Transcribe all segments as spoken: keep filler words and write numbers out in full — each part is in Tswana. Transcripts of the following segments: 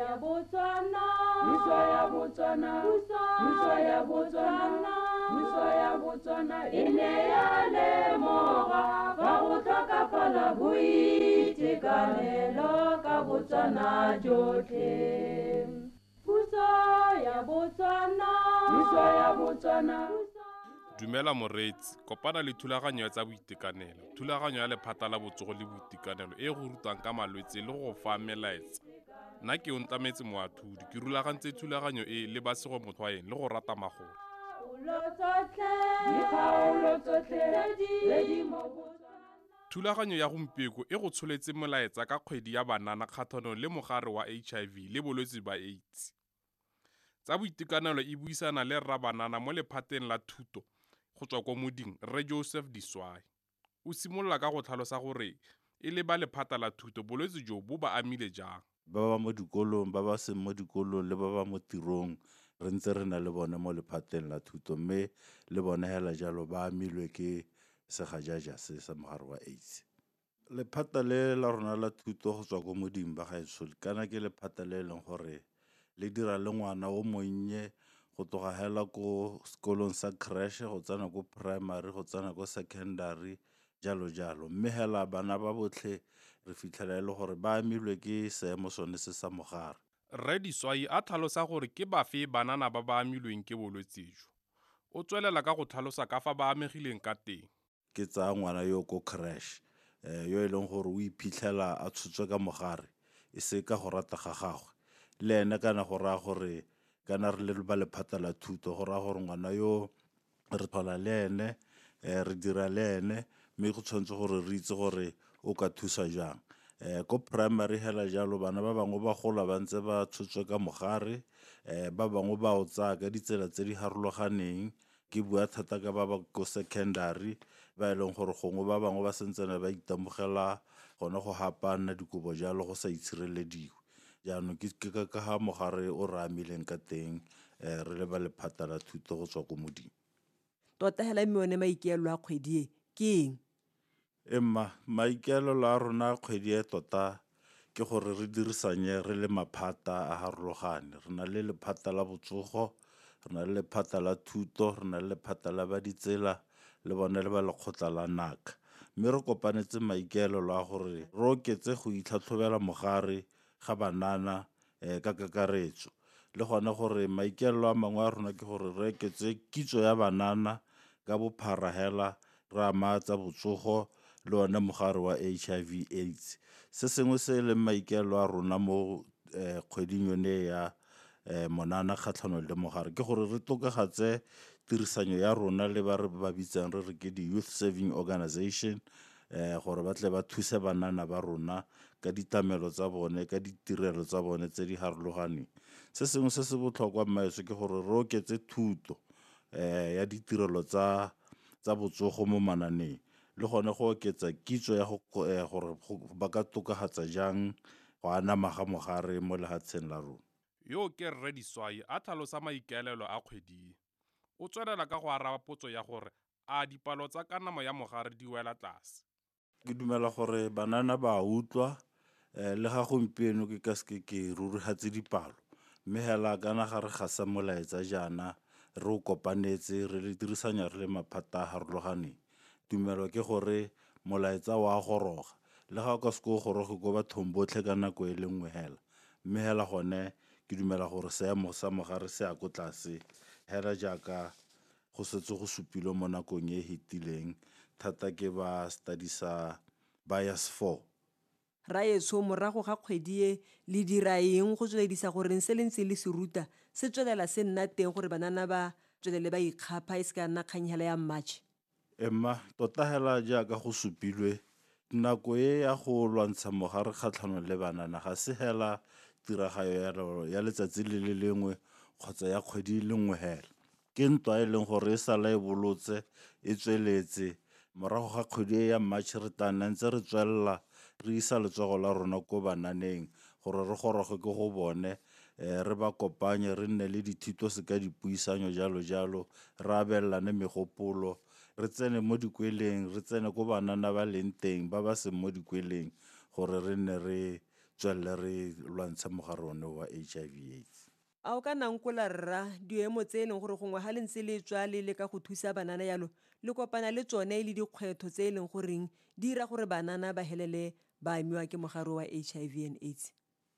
ya Botswana, puso ya Botswana, puso ya Botswana, puso ya Botswana e ne ya lemoga ga go tlhokafala boitekanelo ka Botswana jotlhe. Puso ya Botswana, puso ya Botswana. Dumela moreetsi, kopana le thulaganyo ya tsa boitekanelo. Thulaganyo ya lephata la botsogo le boitekanelo e go rutang ka malwetse le go fa melaetsa. Nna ke o ntlametse moathudi, ke rulagantse thulaganyo e le basego mothwaeng le go rata magolo. Thulaganyo ya gompieko e go tsholetse melaetsa ka kgwedi ya banana kgatlhanong le mogare wa H I V le bolwetse ba AIDS. Tsa boitekanelo e buisana le rra banana mo lephateng la thuto go tswa ko moding Rre Joseph Diswai. O simolola ka go tlhalosa gore e le ba lephata la thuto bolwetse jo bo ba amile jang. Ba ba mo dikolong, ba ba seng mo dikolong le ba ba mo tirong re ntse re na le bone mo lephateng la thuto, mme le bone hela jalo ba amilwe ke segajaja se sa mogare wa AIDS. Lephata le la rona la thuto go tswa ko moding ba gaetsho kana ke lephata le leng gore le dira le ngwana o monnye go tloga hela ko sekolong sa crash go tsena ko primary go tsena ko secondary jalo jalo, mme hela bana ba botlhe re fitlhela e le gore ba amilwe ke seemo sone se sa mogare. Rre Diswai a tlhalosa gore ke bafe banana ba ba amilweng ke bolwetse jo. O tswelela ka go tlhalosa ka fa ba amegileng ka teng. Ke tsaya ngwana yo ko crash eh, yo e leng gore o iphitlhela a tshotswe ka mogare e se ka go rata ga gagwe, le ene kana go raya gore kana re le ba lephata la thuto go raya gore ngwana yo re tlhola le ene eh, re dira le ene, mme go tshwanetse gore re itse gore o ka thusa jang. Eh, ko primary hela jalo bana ba bangwe ba gola ba ntse ba tshotswe ka mogare, eh, ba bangwe ba o tsaya ka ditsela tse di harologaneng. Ke bua thata ka ba ba ko secondary ba e leng gore gongwe ba bangwe ba sentsene ba itemogela gone go hapana dikobo jalo go sa itshirelediwe. Jaanong ke ka ga mogare o re amileng ka teng eh, re le ba lephata la thuto go tswa ko modimo. Tota hela mme one maikaelelo a kgwedi e ke eng? Emma maikaelelo a rona kgwedi e tota ke gore re dirisanye re le maphata a harologane. Re na le lephata la botsogo, re na le lephata la thuto, re na le lephata la ba ditsela le bone le ba lekgotla la naka, mme re kopanetse maikaelelo a gore re oketse go itlhatlhobela mogare ga banana eh, ka kakaretso, le gone gore maikaelelo a mangwe a rona ke gore re oketse kitso ya banana ka bophara hela re ama tsa botsogo le one mogare wa H I V AIDS. Se sengwe se le maikaelelo a rona mo eh, kgweding yone ya eh, monana kgatlhanong le mogare ke gore re tokagatse tirisanyo ya rona le ba re ba bitsang re re ke di-youth saving organization eh, gore ba tle ba thuse banana ba rona ka ditlamelo tsa bone, ka ditirelo tsa bone tse di harologaneng. Se sengwe se se botlhokwa mmaetso ke gore re oketse thuto eh, ya ditirelo tsa tsa botsogo mo mananeng, le gone go oketsa kitso ya eh, gore ba ka tokagatsa jang go anama ga mogare mo lehatsheng la rona. Yo ke Rre Diswai a tlhalosa maikaelelo a kgwedi. O tswelela ka go araba potso ya gore a dipalo tsa kanamo ya mogare di wela tlase. Ke dumela gore banana ba utlwa eh, le ga gompieno ke ka seke ke rurigatse dipalo, mme hela kana ga re gasa molaetsa jaana re o kopanetse re le dirisanya re le maphata a harologaneng. Tumelo ke gore molaetsa wa goroga le ga o ka seke o goroge ko bathong botlhe ka nako e le nngwe hela, mme hela gone ke dumela gore seemo sa mogare se a ko tlase hela jaaka go setse go supilwe mo nakong e hetileng thata ke ba study sa bias four. Raetso morago ga kgwedi e le dira eng go tsweledisa gore se le ntse le se ruta se tswelela se nna teng gore banana ba tswelele ba ikgapha e se ka nna kganyela ya March? Emma tota hela jaaka go supilwe nako e ya go lwantsha mogare kgatlhanong le banana ga se hela tiragayo ya letsatsi le le lengwe kgotsa ya kgwedi le nngwe hela, ke ntwa e leng gore e sala e bolotse e tsweletse. Morago ga kgwedi e ya March re tana ntse re tswelela re isa letsogo la rona ko bananeng gore re goroge ke go bone eh, re ba kopanye re nne le dithuto se ka dipuisanyo jalo jalo, re abelane megopolo, re tsene mo dikweleng, re tsene ko banana ba leng teng ba ba seng mo dikweleng gore re nne re tswelele re lwantshe mogare one wa H I V AIDS. a o ka nankola rra diemo tse e leng gore gongwe ga le ntse le tswa le le ka go thusa banana yalo le kopana le tsone le dikgwetho tse e leng goreng di dira gore banana ba helele ba amiwa ke mogare wa H I V and AIDS?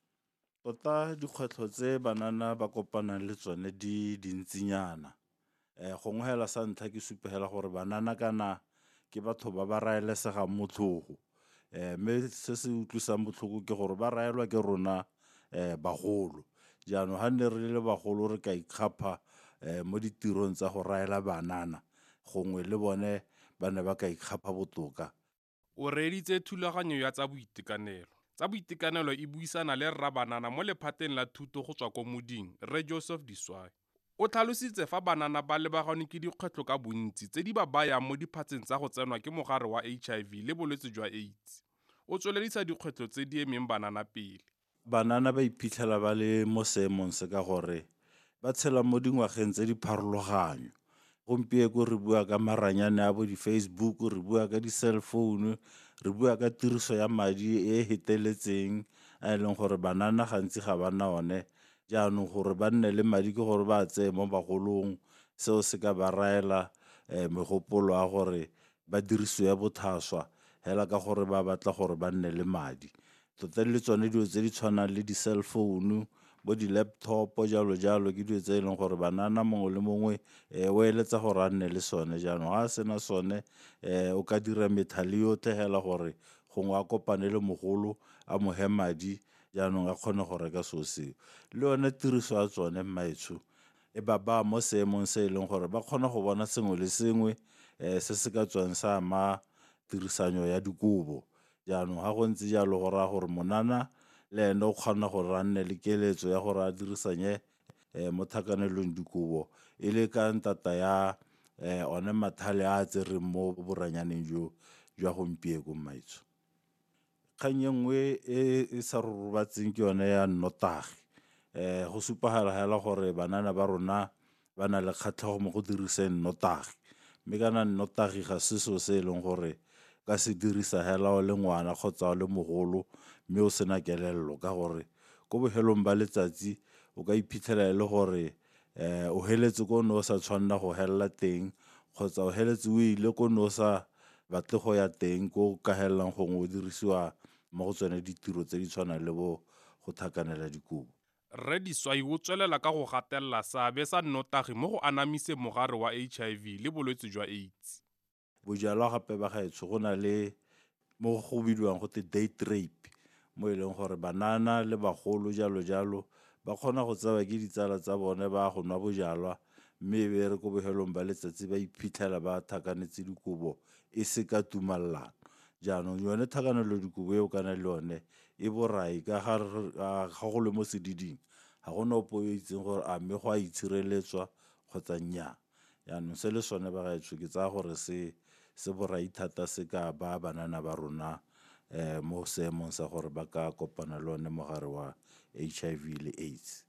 Tota dikgwetlho tse banana ba kopanang le tsone di dintsinyana. Eh gongwe hela sa ntlha ke supegela gore banana kana ke batho ba ba raelesega motlhogo. Eh me se se utlwisang botlhoko ke gore ba raelwa ke rona eh bagolo. Jaanong ha nne re le bagolo re ka ikgapha eh mo ditirong tsa go raela banana gongwe le bone ba ne ba ka ikgapha botoka. O reeditse thulaganyo ya tsa boitekanelo. Tsa boitekanelo e buisana le rra banana mo lephateng la thuto go tswa ko moding, Rre Joseph Diswai. O tlhalositse fa banana ba lebagane ke dikgwetlho ka bontsi tse di ba bayang mo diphatseng tsa go tsenwa ke mogare wa H I V le bolwetse jwa AIDS. O tsweledisa dikgwetlho tse di emeng banana pele. Banana ba iphitlhela ba le mo seemong se ka gore ba tshela mo dingwageng tse di pharologanyo. Gompieko re bua ka maranyane a bo di-Facebook, re bua ka di-cell phone, re bua ka tiriso ya madi e heteletseng a e leng gore banana gantsi ga ba na one. Jaanong gore ba nne le madi ke gore ba tseye mo bagolong, seo se ka ba raela eh, megopolo a gore ba dirisiwe ya bothaswa hela ka gore ba batla gore ba nne le madi. Tota le tsone dilo tse di tshwanang le di-cell phone, bo di-laptop jalo jalo ke dilo tse e leng gore banana mongwe le mongwe eh, o eletsa gore a nne le sone. Jaanong ga a sena sone eh, o ka dira methale yotlhe hela gore gongwe a kopane le mogolo a mohe madi jaanong a kgone go reka seo seo. Le yone tiriso ya tsone mmaetsho e ba ba mo seemong se e leng gore ba kgona go bona sengwe le sengwe eh, se se ka tswang sa ama tirisanyo ya dikobo. Jaanong ga go ntse jalo go raya gore monana le ene o kgona gore a nne le keletso ya gore a dirisanye eh, mo thakanelong dikobo e le ka ntata ya eh, one mathale a tsereng mo boranyaneng jo jwa gompieko mmaetsho. Kgang e nngwe e sa rorobatseng ke yone ya nnotagi. Eh, go supagala hela gore banana ba rona ba na le kgatlhego mo go diriseng nnotagi. Mme kana nnotagi ga se seo se e leng gore ka se dirisa hela o le ngwana kgotsa o le mogolo mme o sena kelello ka gore ko bohelong ba letsatsi o ka iphitlhela e le gore eh, o heletse ko ne o sa tshwanela go helela teng kgotsa o heletse o ile ko ne o sa batle go ya teng ko ka helelang gongwe o dirisiwa mo go tsone ditiro tse di tshwanang le bo go thakanela dikobo. Rre Diswai o tswelela ka go gatelela seabe sa nnotagi mo go anamiseng mogare wa H I V le bolwetse jwa AIDS. Bojalwa gape ba gaetsho go na le mo go bidiwang go te date rape mo e leng gore banana le bagolo jalo jalo ba kgona go tsewa ke ditsala tsa bone ba go nwa bojalwa mme e be re ko bohelong ba letsatsi ba iphitlhela ba thakanetse dikobo e se ka tumalano. Jaanong yone thakanelo dikobo eo kana le yone e borai ka ga go le mo sediding ga gona opo yo itseng gore a mme go a itshireletswa kgotsa nnyaa. Jaanong se le sone ba gaetsho ke tsaya gore se se borai thata se ka ba banana ba rona eh, mo seemong sa gore ba ka kopana le one mogare wa H I V le AIDS.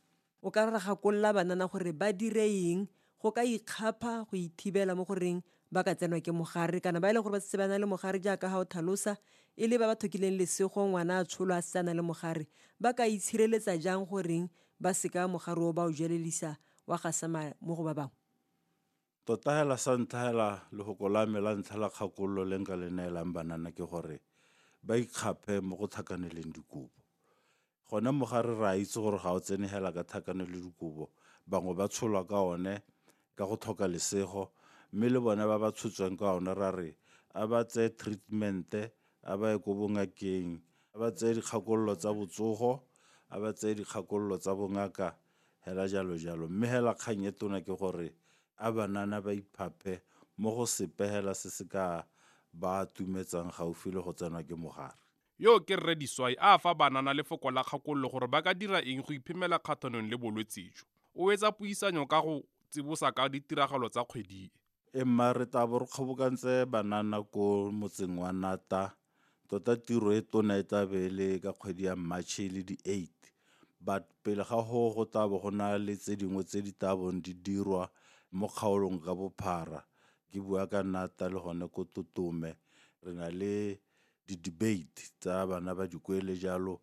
O ka re gakolola banana gore ba dire eng go ka ikgapha go ithibela mo goreng ba ka tsenwa ke mogare kana ba e leng gore ba setse ba na le mogare jaaka ga o tlhalosa e le ba ba thokileng lesego ngwana a tsholo a setse a na le mogare ba ka itshireletsa jang goreng ba seka mogare o ba o jelelisa wa gasama mo go ba bangwe? Tota hela sa ntlha hela lehoko la me la ntlha la kgakololo le nka le neelang banana ke gore ba ikgaphe mo go thakaneleng dikobo. Gone mogare ra itse gore ga o tsene hela ka thakanelo dikobo bangwe ba tsholwa ka one ka go tlhoka lesego mme le bone ba ba tshotsweng ka one ra re a ba tseye treatmente a ba ye ko bongakeng a ba tseye dikgakololo tsa botsogo a ba tseye dikgakololo tsa bongaka hela jalo jalo. Mme hela kgang e tona ke gore a banana ba iphaphe mo go sepehela se se ka ba tumetsang gaufi le go tsenwa ke mogare. Yo ke Rre Diswai a fa banana lefoko la kgakololo gore ba ka dira eng go iphemela kgatlhanong le bolwetse jo. O etsa puisanyo ka go tsibosa ka ditiragalo tsa kgwedi. E mma re tabo re kgobokantse banana ko motseng wa Nata. Tota tiro e tona e tlabe le ka kgwedi ya March le di eight. But pele ga go go tabo go na le tse dingwe tse di tabong di dirwa mo kgaolong ka bophara. Ke bua ka Nata le gone ko Totome. Re na le di-debate tsa bana ba dikwele jalo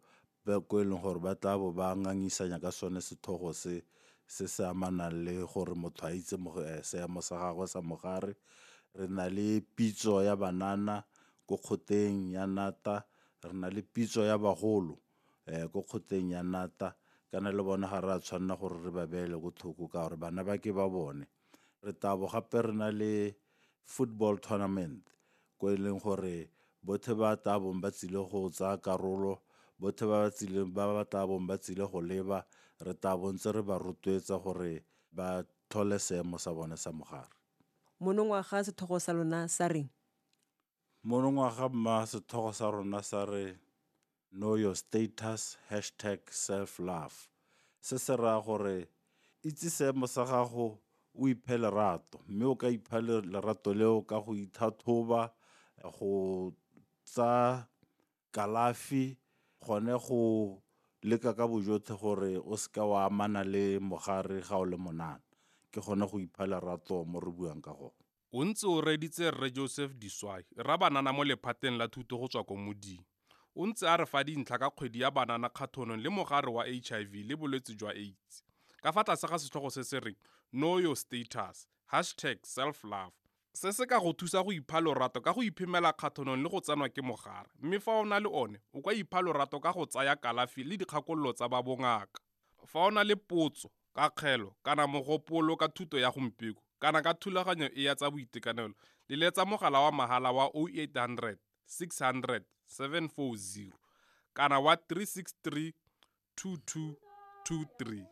ba ko e leng gore ba tla bo ba ngangisanya ka sone sethogo se se se amanang le gore motho a itse seemo sa gagwe sa mogare. Re na le pitso ya banana ko kgoteng ya nata, re na le pitso ya bagolo um ko kgoteng ya nata, kana le bone ga re a tshwanela gore re ba beele ko thoko ka gore bana ba ke ba bone. Re tabo gape re na le football tournament ko e leng gore bothe ba tabong ba tsile go tsaya karolo, bothe ba ba tabong ba tsile go leba, re tabo ntse re ba rotloetsa gore ba thole seemo sa bone sa mogare. Monongwaga sethogo sa lona sa reng? Monongwaga mma sethogo sa rona sa re know your status hashtag self-love. Se se raya gore itse seemo sa gago o iphe lerato, mme o ka ipha lerato leo ka go ithathoba, go tsa kalafi, gone go leka ka bojotlhe gore o seka wa amana le mogare ga o le monana. Ke gone go ipha lerato mo re buang ka gone. O ntse o reditse Rre Joseph Diswai, ra banana mo lephateng la thuto go tswa ko Moding. O ntse a re fa dintlha ka kgwedi ya banana kgatlhanong le mogare wa H I V le bolwetse jwa AIDS. Ka fa tlase ga setlhogo se se reng know your status hashtag self-love. Se se ka go thusa go ipha lorato ka go iphemela kgatlhanong le go tsenwa ke mogare, mme fa o na le one o ka ipha lorato ka go tsaya kalafi le dikgakololo tsa ba bongaka. Fa o na le potso ka kgelo kana mogopolo ka thuto ya gompieko kana ka thulaganyo e ya tsa boitekanelo, le letsa mogala wa mahala wa oh eight hundred, six hundred, seven four zero kana wa three six three, two two two three.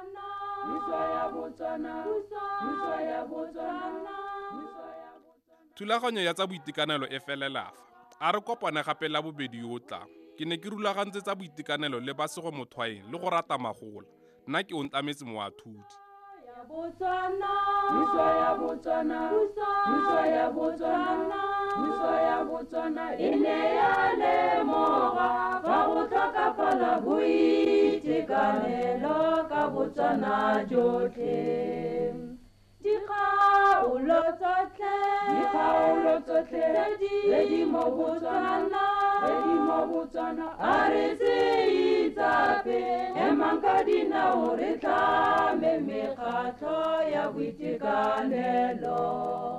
Thulaganyo ya tsa boitekanelo e felela fa. A re kopane gape la bobedi yo tlang. Ke ne ke rulagantse tsa boitekanelo le Basego Mothwaeng le go rata magola. Nna ke o ntlametse moathudi. Botswana, puso ya Botswana, puso ya Botswana, puso ya Botswana e ne ya lemoga fa go tlhokafala boitekanelo ka Botswana jotlhe. Dikgaolo tsotlhe, dikgaolo tsotlhe tse di mo Botswana, tse di mo Botswana a re se itsape emang ka dinao re tlame mekgatlho ya boitekanelo.